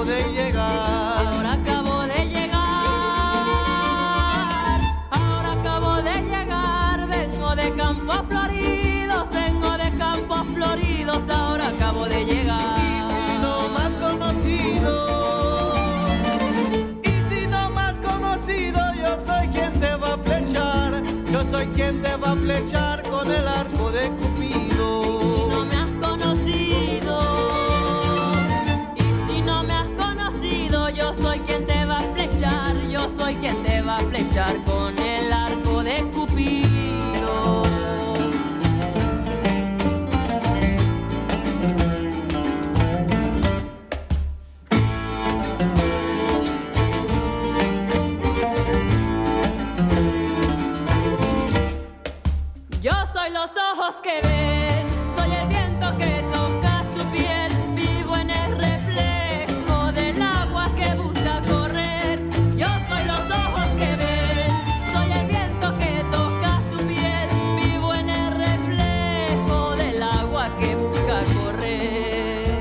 acabo de llegar. Ahora acabo de llegar. Ahora acabo de llegar. Vengo de campos floridos. Vengo de campos floridos. Ahora acabo de llegar. Y si no más conocido. Yo soy quien te va a flechar con el arco de Cupido. Y si no me has conocido, y si no me has conocido, yo soy quien te va a flechar, yo soy quien te va a flechar con el arco de Cupido. Los ojos que ven, soy el viento que toca tu piel, vivo en el reflejo del agua que busca correr. Yo soy los ojos que ven, soy el viento que toca tu piel, vivo en el reflejo del agua que busca correr.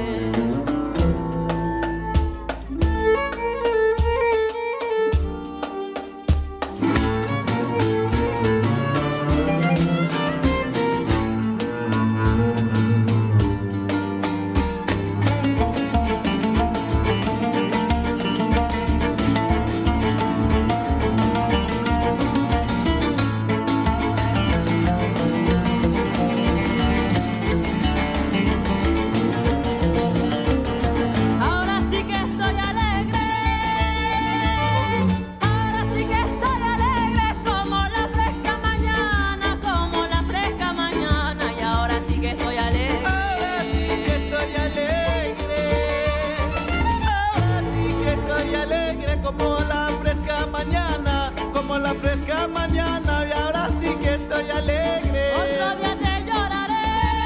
Como la fresca mañana, y ahora sí que estoy alegre. Otro día te lloraré,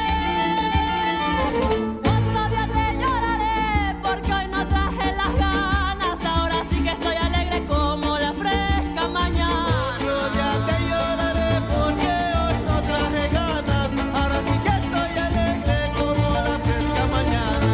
otro día te lloraré, porque hoy no traje las ganas, ahora sí que estoy alegre como la fresca mañana. Otro día te lloraré, porque hoy no traje ganas, ahora sí que estoy alegre como la fresca mañana.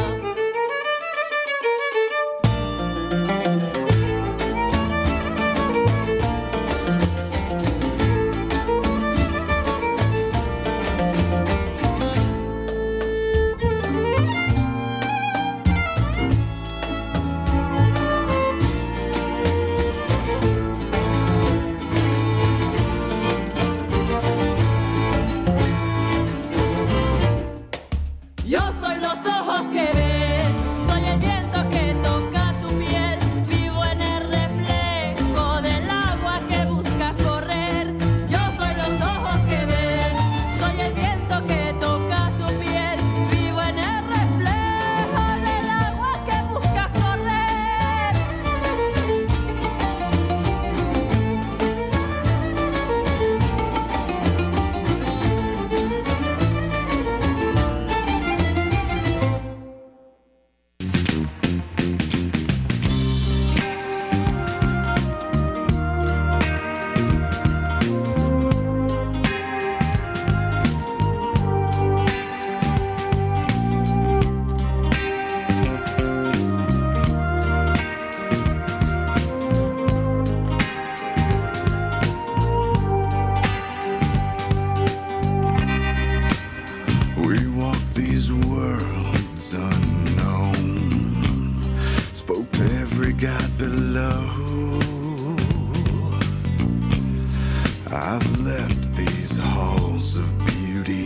I've left these halls of beauty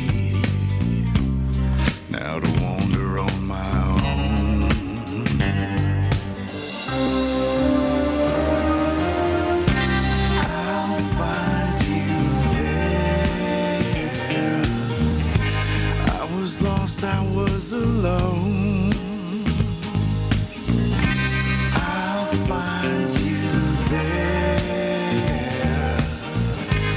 now to wander on my own. I'll find you there. I was lost, I was alone. I'll find you there.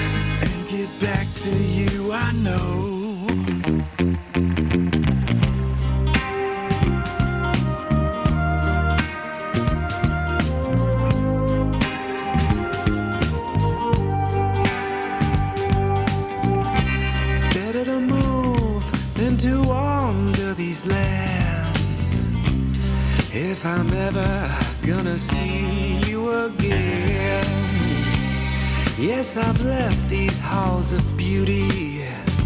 I'm ever gonna see you again. Yes, I've left these halls of beauty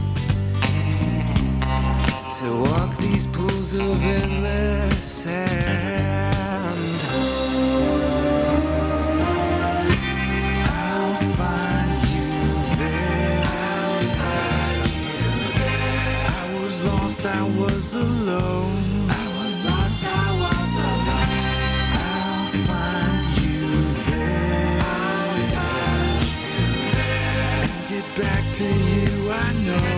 to walk these pools of endless sand. I'll find you there. I was lost, I was alone. Back to you, I know.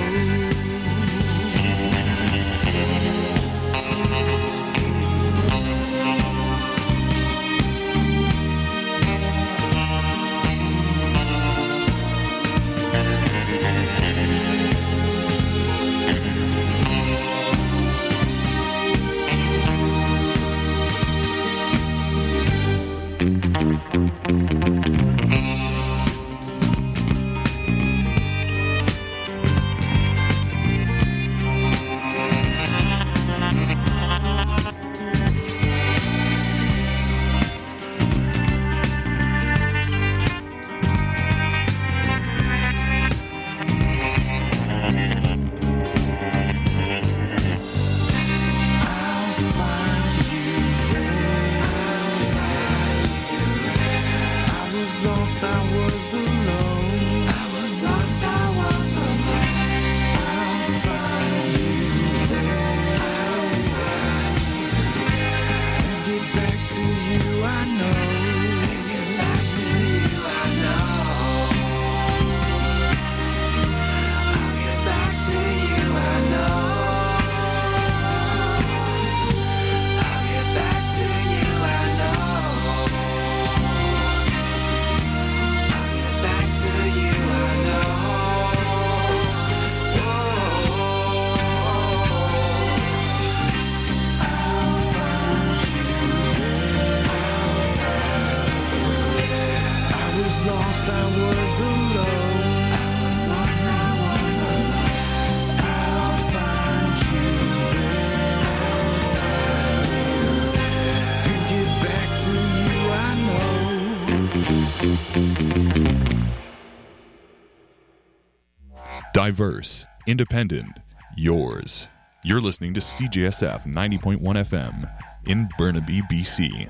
Diverse, independent, yours. You're listening to CJSF 90.1 FM in Burnaby, BC.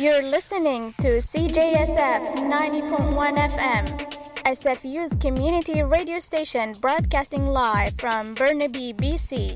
You're listening to CJSF 90.1 FM, SFU's community radio station broadcasting live from Burnaby, BC.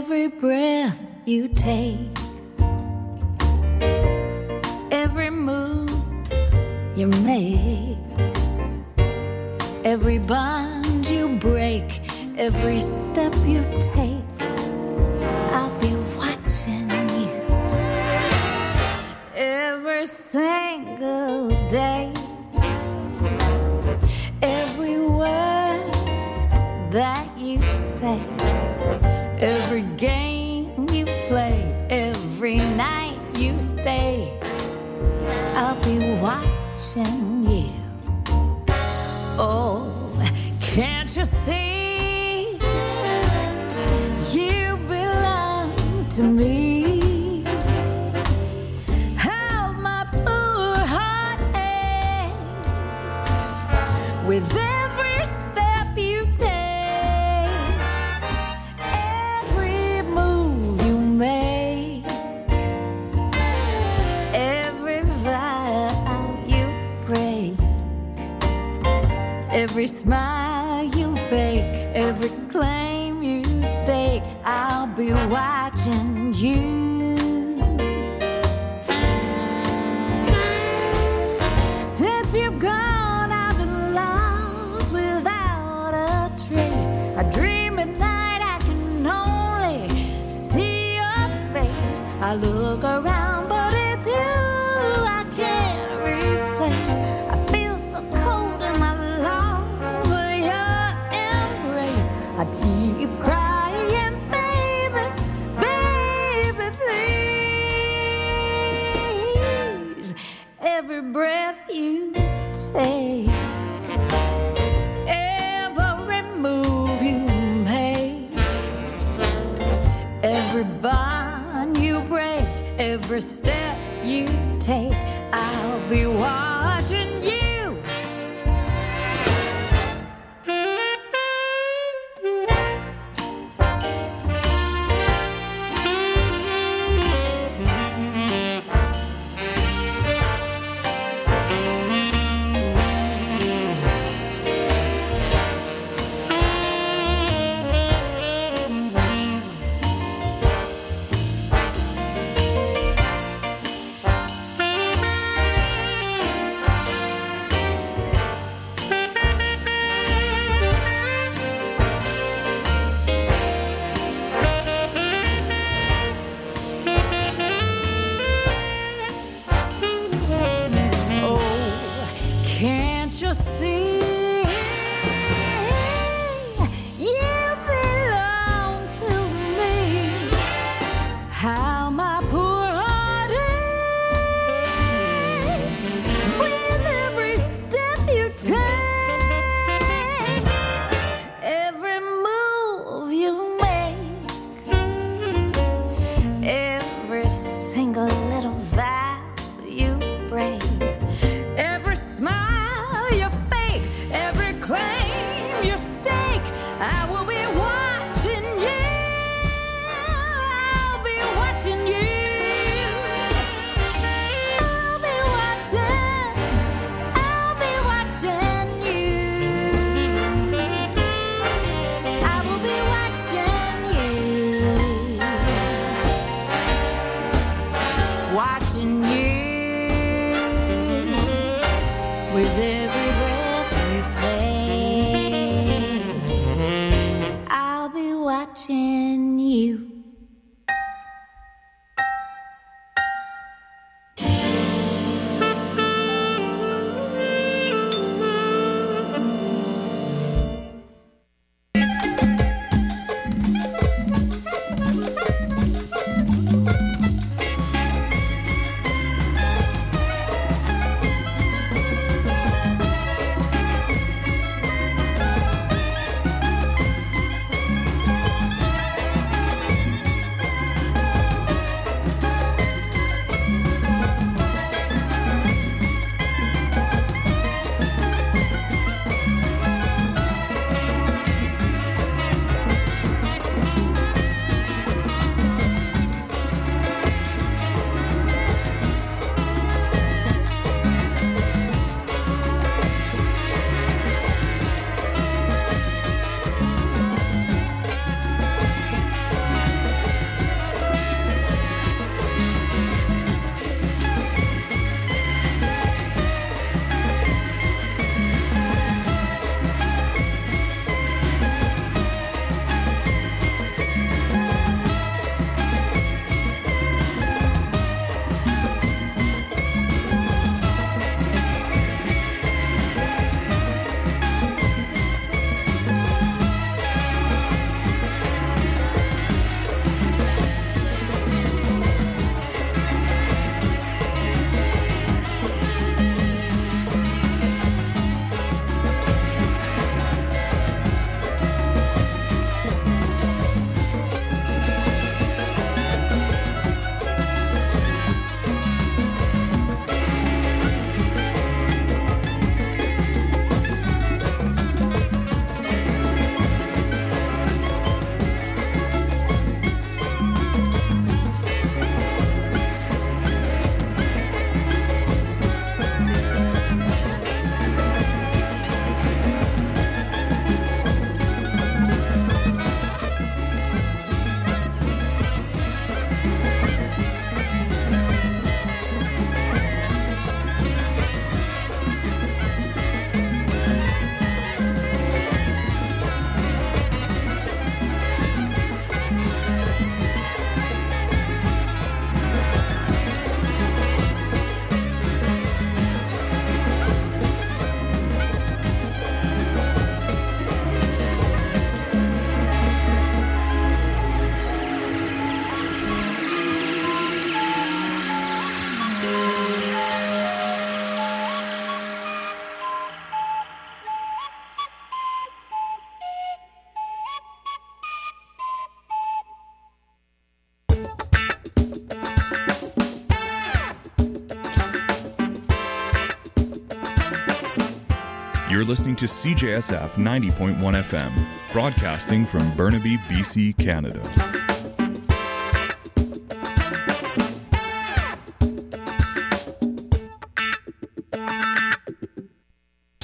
Every breath you take, every move you make, every bond you break, every step you take, I'll be watching you every single day. Every word that you say, every game you play, every night you stay, I'll be watching you. Oh, can't you see? You belong to me. How my poor heart aches with every step you take. Every smile you fake, every claim you stake, I'll be watching you. Since you've gone, I've been lost without a trace. I dream at night, I can only see your face. I look around, but it's you I can't replace. I feel so cold in my I keep crying, baby, baby, please. Every breath you take, every move you make, every bond you break, every step you take, I'll be watching you. You're listening to CJSF 90.1 FM, broadcasting from Burnaby, BC, Canada.